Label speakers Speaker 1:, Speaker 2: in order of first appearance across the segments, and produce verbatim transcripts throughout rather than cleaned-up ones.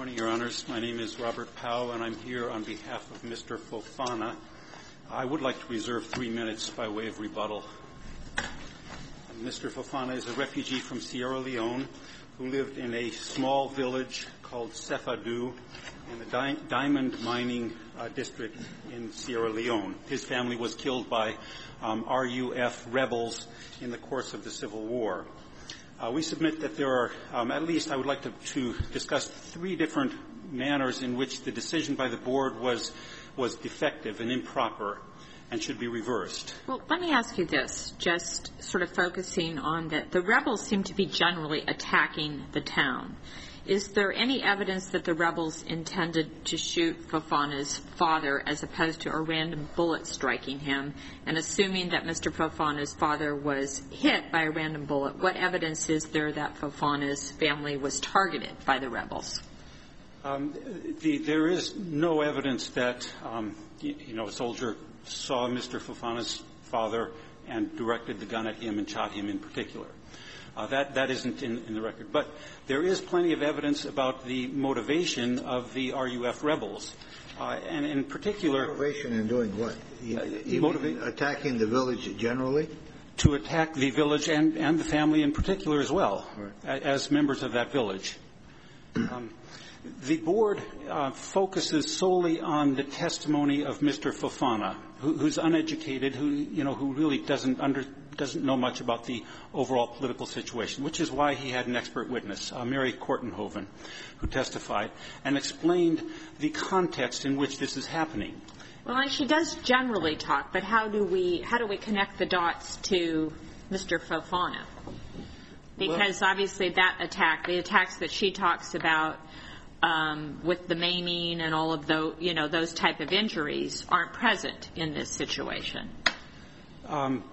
Speaker 1: morning, Your Honors. My name is Robert Powell, and I'm here on behalf of Mister Fofana. I would like to reserve three minutes by way of rebuttal. Mister Fofana is a refugee from Sierra Leone who lived in a small village called Sefadu in the di- diamond mining uh, district in Sierra Leone. His family was killed by um, R U F rebels in the course of the Civil War. Uh, we submit that there are, um, at least I would like to, to discuss three different manners in which the decision by the board was, was defective and improper and should be reversed.
Speaker 2: Well, let me ask you this, just sort of focusing on that. The rebels seem to be generally attacking the town. Is there any evidence that the rebels intended to shoot Fofana's father as opposed to a random bullet striking him? And assuming that Mister Fofana's father was hit by a random bullet, what evidence is there that Fofana's family was targeted by the rebels?
Speaker 1: Um, the, there is no evidence that, um, you, you know, a soldier saw Mister Fofana's father and directed the gun at him and shot him in particular. Uh, that, that isn't in, in the record. But there is plenty of evidence about the motivation of the R U F rebels. Uh, and in particular...
Speaker 3: Motivation in doing what? You,
Speaker 1: uh,
Speaker 3: you
Speaker 1: motiva-
Speaker 3: attacking the village generally?
Speaker 1: To attack the village and, and the family in particular as well,
Speaker 3: right.
Speaker 1: as members of that village. Um, the board uh, focuses solely on the testimony of Mister Fofana, who, who's uneducated, who, you know, who really doesn't under... doesn't know much about the overall political situation, which is why he had an expert witness, uh, Mary Kortenhoven, who testified and explained the context in which this is happening.
Speaker 2: Well, and she does generally talk, but how do we how do we connect the dots to Mister Fofana? Because well, obviously that attack, the attacks that she talks about um, with the maiming and all of those, you know, those type of injuries aren't present in this situation.
Speaker 1: Um,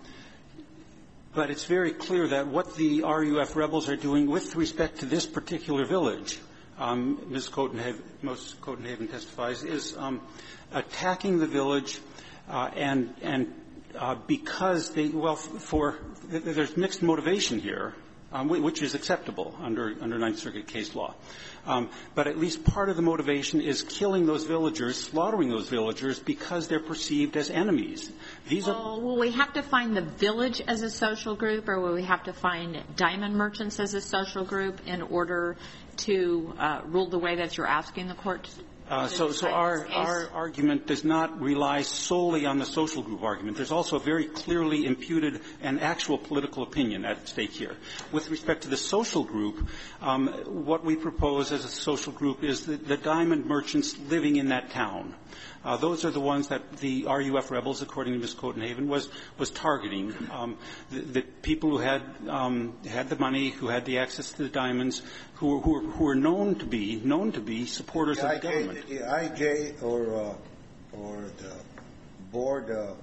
Speaker 1: But it's very clear that what the R U F rebels are doing with respect to this particular village, um, Miz Cotenhaven, Miz Cotenhaven testifies, is um, attacking the village uh, and and uh, because they well for there's mixed motivation here, um, which is acceptable under under Ninth Circuit case law. Um, but at least part of the motivation is killing those villagers, slaughtering those villagers because they're perceived as enemies. These
Speaker 2: well,
Speaker 1: are
Speaker 2: will we have to find the village as a social group, or will we have to find diamond merchants as a social group in order to uh, rule the way that you're asking the court to?
Speaker 1: Uh, so, so our, our argument does not rely solely on the social group argument. There's also a very clearly imputed and actual political opinion at stake here. With respect to the social group, um, what we propose as a social group is the, the diamond merchants living in that town. Uh, those are the ones that the R U F rebels, according to Miz Cotenhaven, was was targeting. Um, the, the people who had um, had the money, who had the access to the diamonds, who who were, who were known to be known to be supporters
Speaker 3: the
Speaker 1: of
Speaker 3: I J,
Speaker 1: the government.
Speaker 3: Did the I J or uh, or the board uh,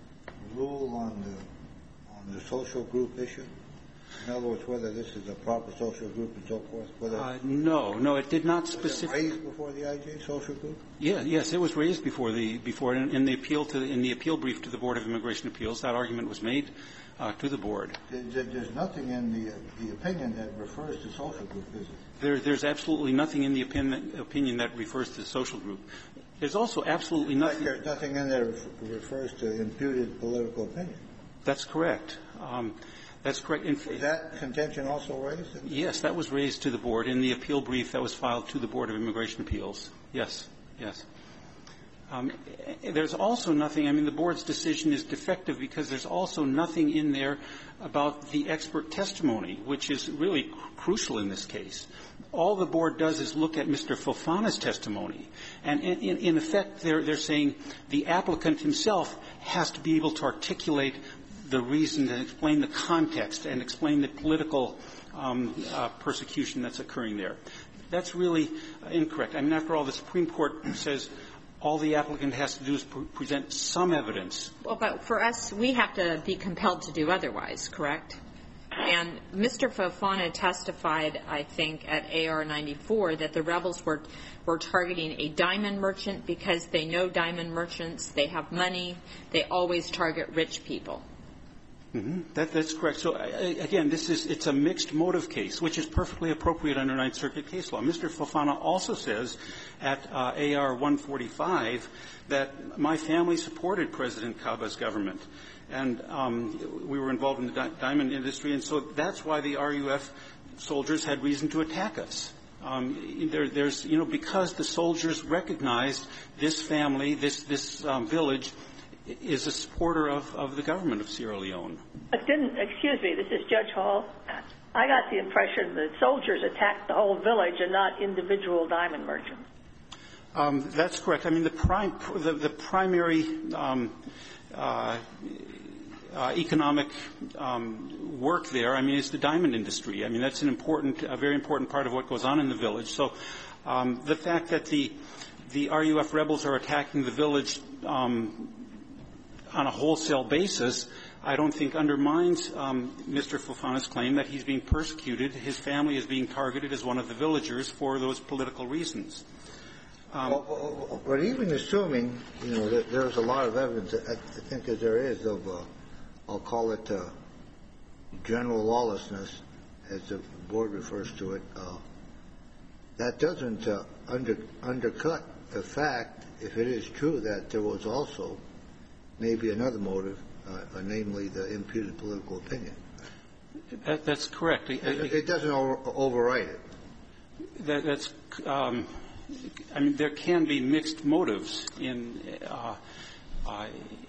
Speaker 3: rule on the on the social group issue? In other words, whether this is a proper social group and so forth? Whether
Speaker 1: Uh, no, no, it did not specifically.
Speaker 3: Was it raised before the I J social group?
Speaker 1: Yeah, yes, it was raised before the before in, in the appeal to the, in the appeal brief to the Board of Immigration Appeals. That argument was made uh, to the board.
Speaker 3: There's nothing in the the opinion that refers to social group, is it?
Speaker 1: There, there's absolutely nothing in the opinion, opinion that refers to the social group. There's also absolutely nothing.
Speaker 3: Like there's nothing in there that refers to imputed political opinion.
Speaker 1: That's correct. Um, That's correct. In,
Speaker 3: was that contention also raised?
Speaker 1: Yes, that was raised to the board in the appeal brief that was filed to the Board of Immigration Appeals. Yes, yes. Um, there's also nothing, I mean, the board's decision is defective because there's also nothing in there about the expert testimony, which is really cr- crucial in this case. All the board does is look at Mister Fofana's testimony. And in, in, in effect, they're, they're saying the applicant himself has to be able to articulate the reason and explain the context and explain the political um, uh, persecution that's occurring there. That's really uh, incorrect. I mean, after all, the Supreme Court says all the applicant has to do is pre- present some evidence.
Speaker 2: Well, but for us, we have to be compelled to do otherwise, correct? And Mister Fofana testified, I think, at A R ninety-four that the rebels were were targeting a diamond merchant because they know diamond merchants, they have money, they always target rich people.
Speaker 1: Mm-hmm. That, that's correct. So, I, again, this is, it's a mixed motive case, which is perfectly appropriate under Ninth Circuit case law. Mister Fofana also says at uh, A R one forty-five that my family supported President Kaba's government, and um, we were involved in the di- diamond industry, and so that's why the R U F soldiers had reason to attack us. Um, there, there's, you know, because the soldiers recognized this family, this, this um, village, is a supporter of, of the government of Sierra Leone.
Speaker 4: But didn't, excuse me, this is Judge Hall. I got the impression that soldiers attacked the whole village and not individual diamond merchants.
Speaker 1: Um, that's correct. I mean, the, prime, the, the primary um, uh, uh, economic um, work there, I mean, is the diamond industry. I mean, that's an important, a very important part of what goes on in the village. So um, the fact that the, the R U F rebels are attacking the village um, on a wholesale basis, I don't think undermines um, Mister Fofana's claim that he's being persecuted. His family is being targeted as one of the villagers for those political reasons. Um,
Speaker 3: well, but even assuming, you know, that there's a lot of evidence, I think that there is of, uh, I'll call it uh, general lawlessness, as the board refers to it, uh, that doesn't uh, under, undercut the fact, if it is true, that there was also maybe another motive, uh, uh, namely the imputed political opinion.
Speaker 1: that, that's correct.
Speaker 3: It, it doesn't over, override it.
Speaker 1: That, that's, um, I mean, there can be mixed motives in, uh, uh,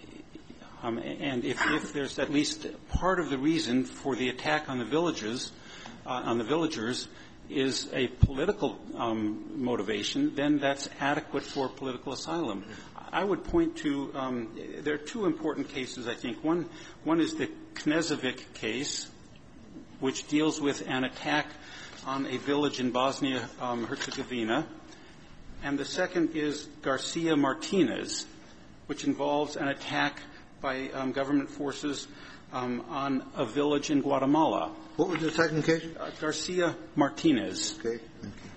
Speaker 1: um, and if, if there's at least part of the reason for the attack on the villages, uh, on the villagers, is a political um, motivation, then that's adequate for political asylum. I would point to, um, there are two important cases, I think. One, one is the Knežević case, which deals with an attack on a village in Bosnia, um, Herzegovina. And the second is Garcia Martinez, which involves an attack by um, government forces um, on a village in Guatemala.
Speaker 3: What was the second case?
Speaker 1: Uh, Garcia Martinez.
Speaker 3: Okay. Thank you.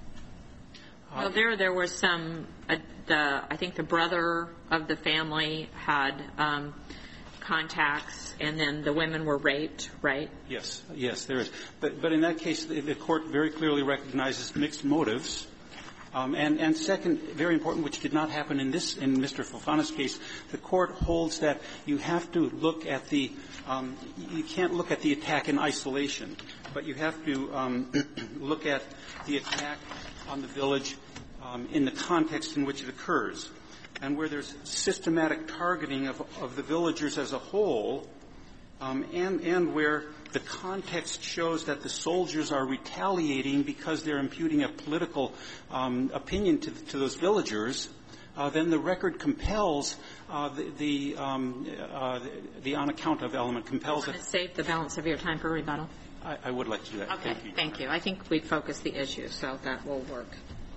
Speaker 2: Well, there, there was some, uh, the, I think the brother of the family had um, contacts, and then the women were raped, right?
Speaker 1: Yes, yes, there is. But, but in that case, the, the court very clearly recognizes mixed motives. Um, and, and second, very important, which did not happen in this, in Mister Fofana's case, the court holds that you have to look at the, um, you can't look at the attack in isolation, but you have to um, look at the attack on the village um, in the context in which it occurs. And where there's systematic targeting of, of the villagers as a whole, um, and, and where the context shows that the soldiers are retaliating because they're imputing a political um, opinion to, to those villagers, uh, then the record compels uh, the the, um, uh, the the on account of element compels
Speaker 2: You want
Speaker 1: it.
Speaker 2: to save the balance of your time for rebuttal?
Speaker 1: I, I would like to do that.
Speaker 2: Okay,
Speaker 1: Thank you.
Speaker 2: thank you. I think we've focused the issue, so that will work.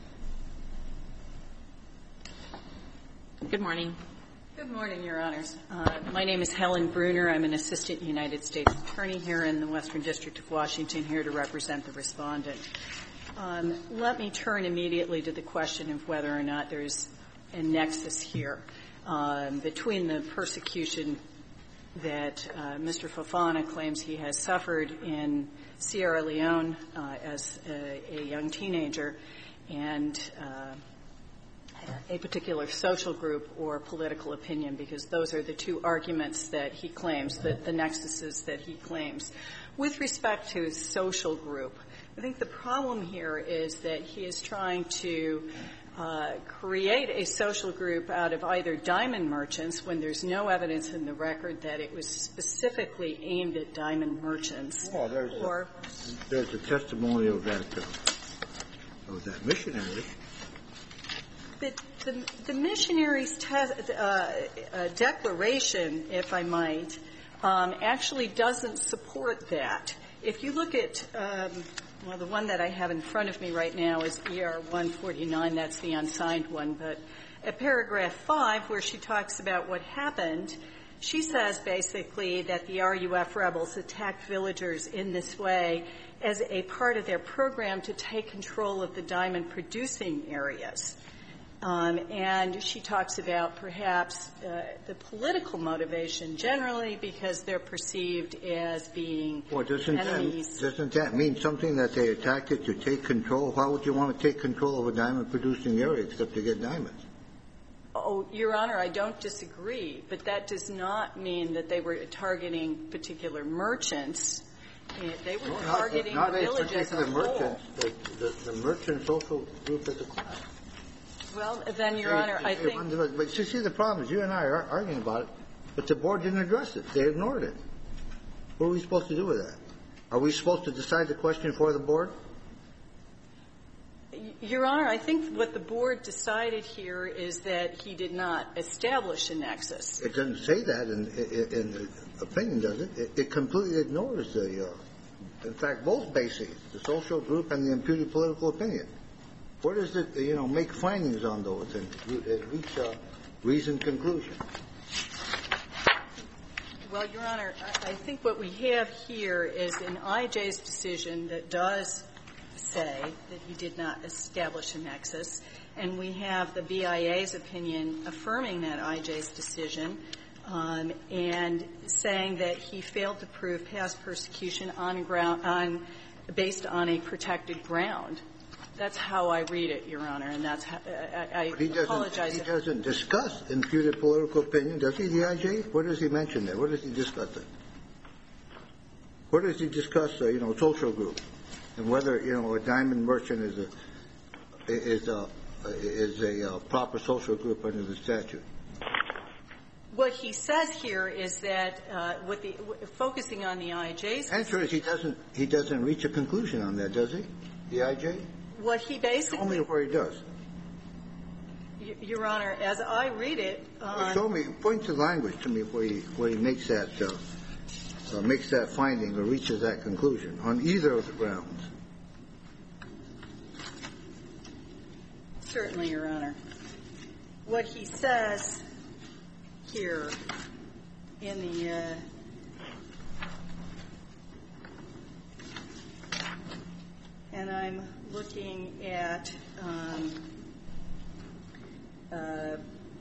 Speaker 2: Good morning.
Speaker 5: Good morning, Your Honors. Uh, my name is Helen Bruner. I'm an assistant United States attorney here in the Western District of Washington, here to represent the respondent. Um, let me turn immediately to the question of whether or not there's a nexus here um, between the persecution that uh, Mister Fofana claims he has suffered in Sierra Leone uh, as a, a young teenager and uh, a particular social group or political opinion, because those are the two arguments that he claims, the, the nexuses that he claims. With respect to his social group, I think the problem here is that he is trying to uh, create a social group out of either diamond merchants, when there's no evidence in the record that it was specifically aimed at diamond merchants.
Speaker 3: Well, there's
Speaker 5: or
Speaker 3: a, there's a testimony of that uh, of that missionary.
Speaker 5: The, the, the missionary's te- uh, uh, declaration, if I might, um, actually doesn't support that. If you look at, um, well, the one that I have in front of me right now is E R one forty-nine. That's the unsigned one. But at paragraph five, where she talks about what happened, she says basically that the R U F rebels attacked villagers in this way as a part of their program to take control of the diamond-producing areas. Um, and she talks about perhaps uh, the political motivation generally because they're perceived as being
Speaker 3: well, doesn't
Speaker 5: enemies.
Speaker 3: That, doesn't that mean something that they attacked it to take control? Why would you want to take control of a diamond-producing area except to get diamonds?
Speaker 5: Oh, Your Honor, I don't disagree, but that does not mean that they were targeting particular merchants. They were
Speaker 3: no,
Speaker 5: targeting
Speaker 3: not, not
Speaker 5: the village as a whole.
Speaker 3: merchants, the, the, the merchant social group as a class.
Speaker 5: Well, then, Your Honor, I think...
Speaker 3: But you see, the problem is you and I are arguing about it, but the board didn't address it. They ignored it. What are we supposed to do with that? Are we supposed to decide the question for the board?
Speaker 5: Your Honor, I think what the board decided here is that he did not establish a nexus.
Speaker 3: It doesn't say that in, in, in the opinion, does it? It, it completely ignores the, uh, in fact, both bases, the social group and the imputed political opinion. Where does it, you know, make findings on those and, and reach a reasoned conclusion?
Speaker 5: Well, Your Honor, I, I think what we have here is an I J's decision that does say that he did not establish a nexus, and we have the B I A's opinion affirming that I J's decision um, and saying that he failed to prove past persecution on ground on based on a protected ground. That's how I read it, Your Honor, and that's how, I, I
Speaker 3: but he
Speaker 5: apologize.
Speaker 3: He doesn't discuss imputed political opinion, does he, the I J? What does he mention there? What does he discuss there? Where does he discuss, uh, you know, social group and whether, you know, a diamond merchant is a is a is a uh, proper social group under the statute?
Speaker 5: What he says here is that uh, what the focusing on the I J's
Speaker 3: answer is he doesn't he doesn't reach a conclusion on that, does he, the I J?
Speaker 5: What he basically...
Speaker 3: Show me where he does.
Speaker 5: Your Honor, as I read it... Uh,
Speaker 3: Show me, point to language to me where he, where he makes that, uh, uh, makes that finding or reaches that conclusion on either of the grounds.
Speaker 5: Certainly, Your Honor. What he says here in the... Uh, and I'm looking at um, uh,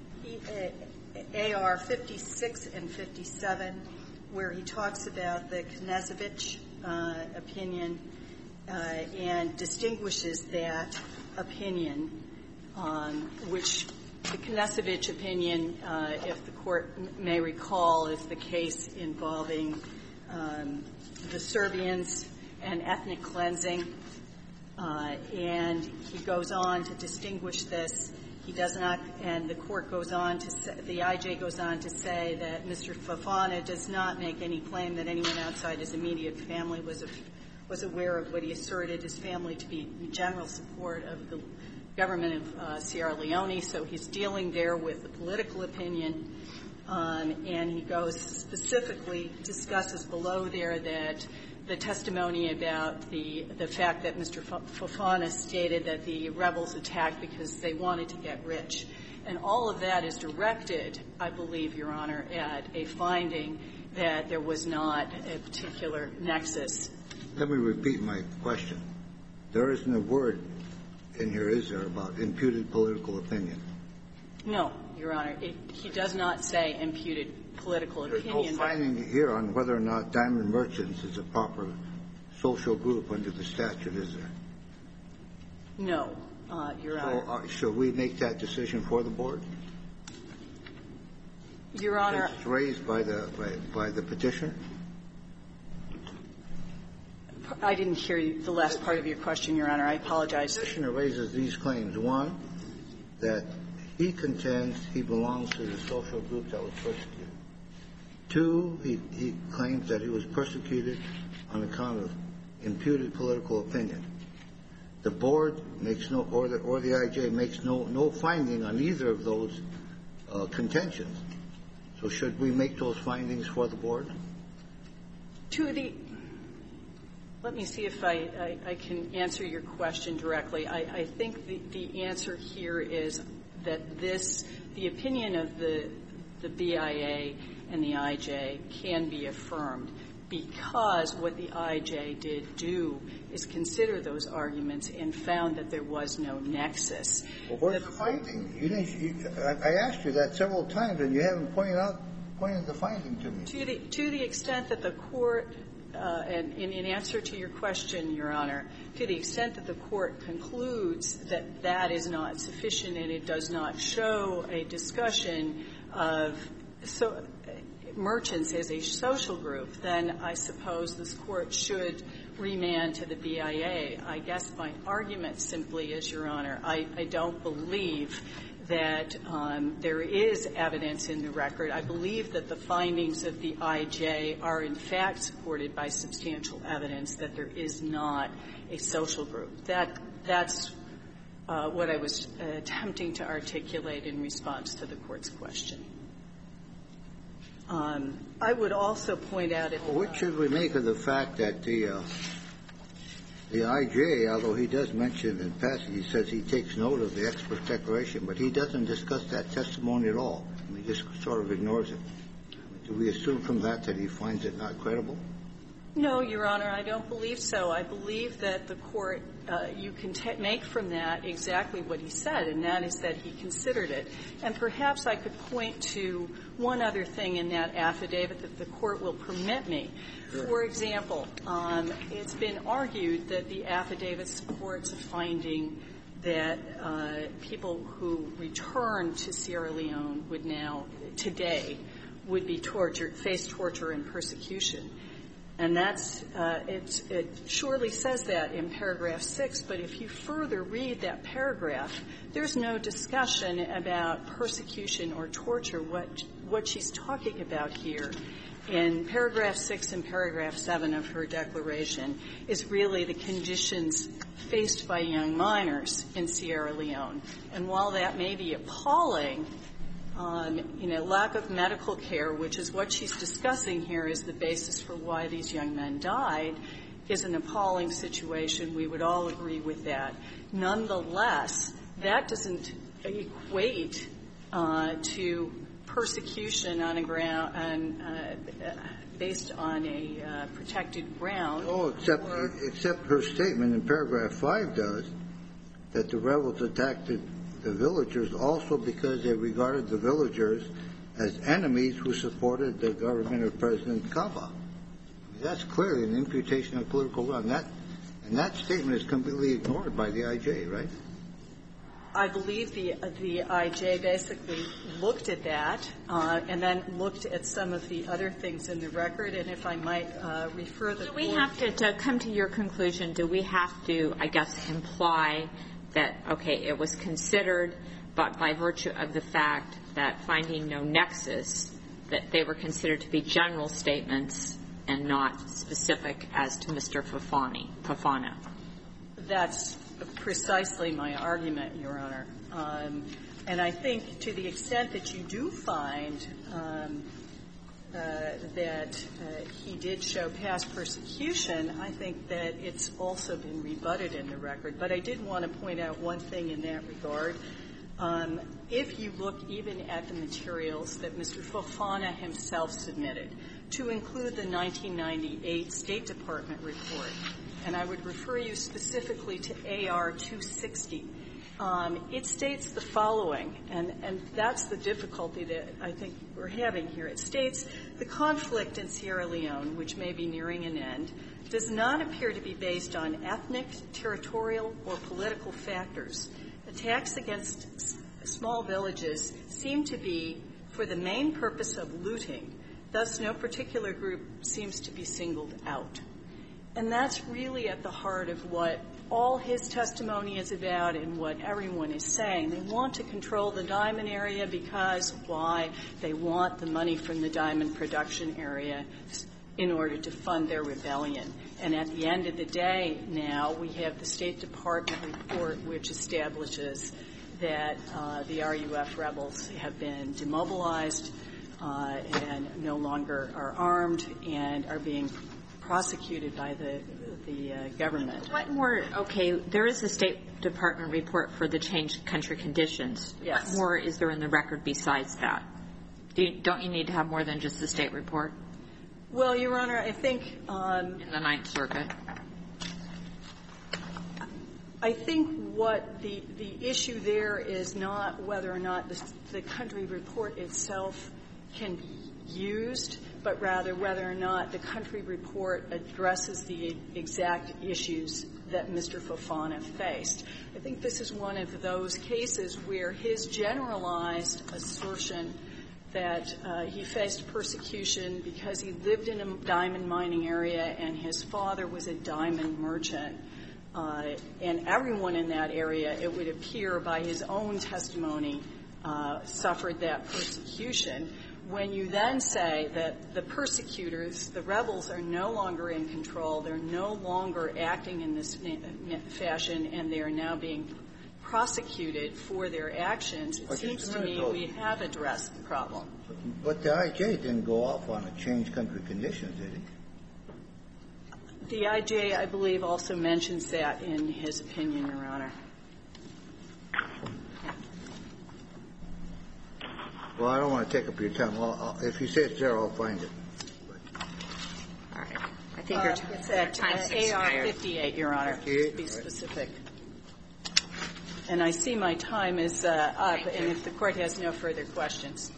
Speaker 5: A R fifty-six and fifty-seven, where he talks about the Knesevich uh, opinion uh, and distinguishes that opinion, um, which the Knesevich opinion, uh, if the Court m- may recall, is the case involving um, the Serbians and ethnic cleansing. Uh, and he goes on to distinguish this. He does not, and the court goes on to say, the I J goes on to say that Mister Fofana does not make any claim that anyone outside his immediate family was a, was aware of what he asserted his family to be in general support of the government of uh, Sierra Leone. So he's dealing there with the political opinion, um, and he goes specifically discusses below there that the testimony about the the fact that Mister Fofana stated that the rebels attacked because they wanted to get rich. And all of that is directed, I believe, Your Honor, at a finding that there was not a particular nexus.
Speaker 3: Let me repeat my question. There isn't a word in here, is there, about imputed political opinion?
Speaker 5: No, Your Honor. It, he does not say imputed political
Speaker 3: There's
Speaker 5: opinion.
Speaker 3: There's no finding here on whether or not diamond merchants is a proper social group under the statute, is there?
Speaker 5: No, uh, Your
Speaker 3: so,
Speaker 5: Honor.
Speaker 3: Uh, shall we make that decision for the board?
Speaker 5: Your Honor.
Speaker 3: It's raised by the by, by the petitioner?
Speaker 5: I didn't hear the last part of your question, Your Honor. I apologize.
Speaker 3: The petitioner raises these claims. One, that he contends he belongs to the social group that was persecuted. Two, he, he claims that he was persecuted on account of imputed political opinion. The board makes no, or the, or the I J makes no, no finding on either of those uh, contentions. So should we make those findings for the board?
Speaker 5: To the, let me see if I, I, I can answer your question directly. I, I think the, the answer here is that this, the opinion of the, the B I A and the I J can be affirmed because what the I J did do is consider those arguments and found that there was no nexus.
Speaker 3: Well, what's the finding? You didn't, you, I, I asked you that several times, and you haven't pointed out pointed the finding to me.
Speaker 5: To the, to the extent that the Court, uh, and in, in answer to your question, Your Honor, to the extent that the Court concludes that that is not sufficient and it does not show a discussion of so, merchants as a social group, then I suppose this Court should remand to the B I A. I guess my argument simply is, Your Honor, I, I don't believe that um, there is evidence in the record. I believe that the findings of the I J are in fact supported by substantial evidence that there is not a social group. That that's uh, what I was uh, attempting to articulate in response to the Court's question. Um, I would also point out at the
Speaker 3: well, what should we make of the fact that the uh, the I J, although he does mention in passing, he says he takes note of the expert declaration, but he doesn't discuss that testimony at all. I mean, he just sort of ignores it. I mean, do we assume from that that he finds it not credible?
Speaker 5: No, Your Honor, I don't believe so. I believe that the Court, uh, you can t- make from that exactly what he said, and that is that he considered it. And perhaps I could point to one other thing in that affidavit that the Court will permit me. Sure. For example, um, it's been argued that the affidavit supports a finding that uh, people who return to Sierra Leone would now, today, would be tortured, face torture and persecution. And that's, uh, it, it surely says that in paragraph six, but if you further read that paragraph, there's no discussion about persecution or torture. What, what she's talking about here in paragraph six and paragraph seven of her declaration is really the conditions faced by young minors in Sierra Leone. And while that may be appalling, Um, you know, lack of medical care, which is what she's discussing here is the basis for why these young men died, is an appalling situation. We would all agree with that. Nonetheless, that doesn't equate uh, to persecution on a ground, on, uh, based on a uh, protected ground.
Speaker 3: Oh, except,
Speaker 5: or,
Speaker 3: except her statement in paragraph five does, that the rebels attacked the the villagers also because they regarded the villagers as enemies who supported the government of President Kaba. I mean, that's clearly an imputation of political run. That, and that statement is completely ignored by the I J, right?
Speaker 5: I believe the the I J basically looked at that uh, and then looked at some of the other things in the record. And if I might uh, refer the
Speaker 2: do we have to, to come to your conclusion, do we have to, I guess, imply that, okay, it was considered, but by virtue of the fact that finding no nexus, that they were considered to be general statements and not specific as to Mister Fafani, Fafana?
Speaker 5: That's precisely my argument, Your Honor. Um, and I think to the extent that you do find um, uh, that uh, he did show past persecution, I think that it's also been rebutted in the record. But I did want to point out one thing in that regard. Um, if you look even at the materials that Mister Fafana himself submitted, to include the nineteen ninety-eight State Department report, and I would refer you specifically to A R two sixty, Um, it states the following, and, and that's the difficulty that I think we're having here. It states, the conflict in Sierra Leone, which may be nearing an end, does not appear to be based on ethnic, territorial, or political factors. Attacks against s- small villages seem to be for the main purpose of looting. Thus, no particular group seems to be singled out. And that's really at the heart of what all his testimony is about and what everyone is saying. They want to control the diamond area because, why? They want the money from the diamond production area in order to fund their rebellion. And at the end of the day now, we have the State Department report which establishes that uh, the R U F rebels have been demobilized uh, and no longer are armed and are being prosecuted by the the uh, government.
Speaker 2: What more, okay, there is a State Department report for the changed country conditions.
Speaker 5: Yes.
Speaker 2: What more is there in the record besides that? Do you, don't you need to have more than just the State report?
Speaker 5: Well, Your Honor, I think um,
Speaker 2: in the Ninth Circuit.
Speaker 5: I think what the the issue there is not whether or not the, the country report itself can be used, but rather whether or not the country report addresses the exact issues that Mister Fofana faced. I think this is one of those cases where his generalized assertion that uh, he faced persecution because he lived in a diamond mining area and his father was a diamond merchant, uh, and everyone in that area, it would appear by his own testimony, uh, suffered that persecution. When you then say that the persecutors, the rebels, are no longer in control, they're no longer acting in this fashion, and they are now being prosecuted for their actions, it seems to me we have addressed the problem.
Speaker 3: But the I J didn't go off on a changed country conditions, did he?
Speaker 5: The I J, I believe, also mentions that in his opinion, Your Honor.
Speaker 3: Well, I don't want to take up your time. Well, I'll, if you say it's there, I'll find it.
Speaker 2: All right. I think your
Speaker 5: Uh,
Speaker 2: time,
Speaker 5: it's at
Speaker 2: your time's
Speaker 5: uh, A R
Speaker 2: expired.
Speaker 5: fifty-eight, Your Honor,
Speaker 3: fifty-eight,
Speaker 5: to be
Speaker 3: all right.
Speaker 5: specific. And I see my time is uh, up, and if the Court has no further questions.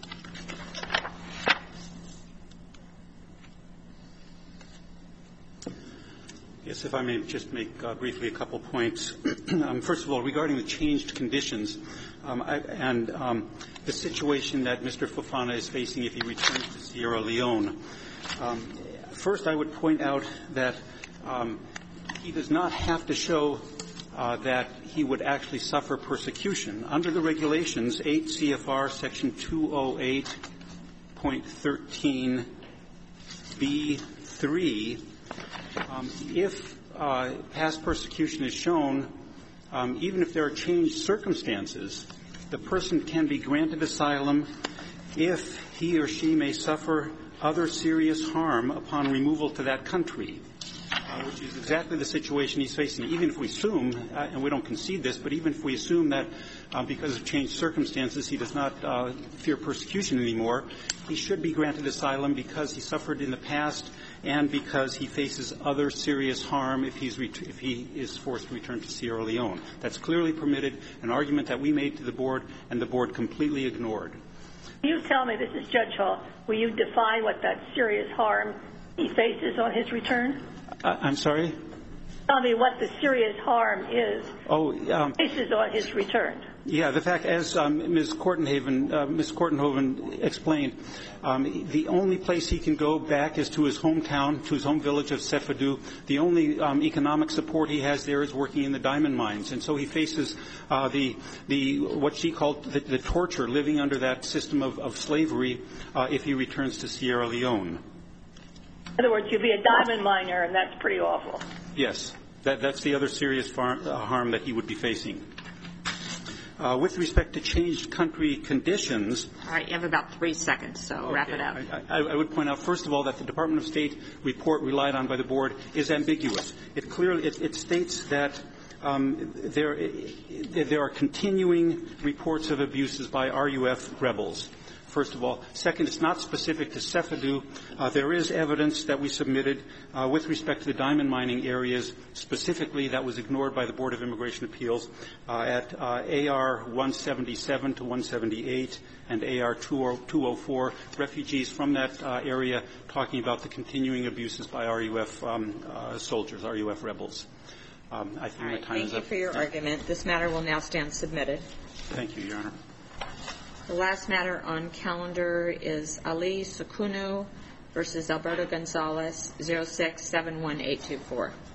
Speaker 1: Yes, if I may just make uh, briefly a couple points. um, first of all, regarding the changed conditions um, I, and um, the situation that Mister Fofana is facing if he returns to Sierra Leone. Um, first, I would point out that um, he does not have to show uh, that he would actually suffer persecution. Under the regulations, eight C F R Section two oh eight point thirteen B three, Um, if uh, past persecution is shown, um, even if there are changed circumstances, the person can be granted asylum if he or she may suffer other serious harm upon removal to that country, uh, which is exactly the situation he's facing. Even if we assume, uh, and we don't concede this, but even if we assume that uh, because of changed circumstances he does not uh, fear persecution anymore, he should be granted asylum because he suffered in the past and because he faces other serious harm if, he's ret- if he is forced to return to Sierra Leone. That's clearly permitted, an argument that we made to the Board, and the Board completely ignored.
Speaker 4: Can you tell me, this is Judge Hall, will you define what that serious harm he faces on his return?
Speaker 1: Uh, I'm sorry?
Speaker 4: Tell me what the serious harm is
Speaker 1: Oh, um,
Speaker 4: he faces on his return.
Speaker 1: Yeah, the fact, as um, Miz Kortenhaven, uh, Miz Kortenhoven explained, um, the only place he can go back is to his hometown, to his home village of Sefadu. The only um, economic support he has there is working in the diamond mines, and so he faces uh, the the what she called the, the torture, living under that system of, of slavery, uh, if he returns to Sierra Leone.
Speaker 4: In other words, you'd be a diamond miner, and that's pretty awful.
Speaker 1: Yes, that, that's the other serious far, uh, harm that he would be facing. Uh, with respect to changed country conditions.
Speaker 2: All right, you have about three seconds, so
Speaker 1: okay,
Speaker 2: wrap it up.
Speaker 1: I, I, I would point out, first of all, that the Department of State report relied on by the Board is ambiguous. It clearly it, it states that um, there there are continuing reports of abuses by R U F rebels. First of all. Second, it's not specific to Sefadu. Uh, there is evidence that we submitted uh, with respect to the diamond mining areas. Specifically, that was ignored by the Board of Immigration Appeals uh, at uh, A R one seventy-seven to one seventy-eight and A R two oh four, refugees from that uh, area talking about the continuing abuses by R U F um, uh, soldiers, R U F rebels. Um, I think
Speaker 2: All right,
Speaker 1: my time
Speaker 2: thank
Speaker 1: is
Speaker 2: you
Speaker 1: up.
Speaker 2: for your argument. This matter will now stand submitted.
Speaker 1: Thank you, Your Honor.
Speaker 2: The last matter on calendar is Ali Sukunu versus Alberto Gonzalez, zero six seven one eight two four.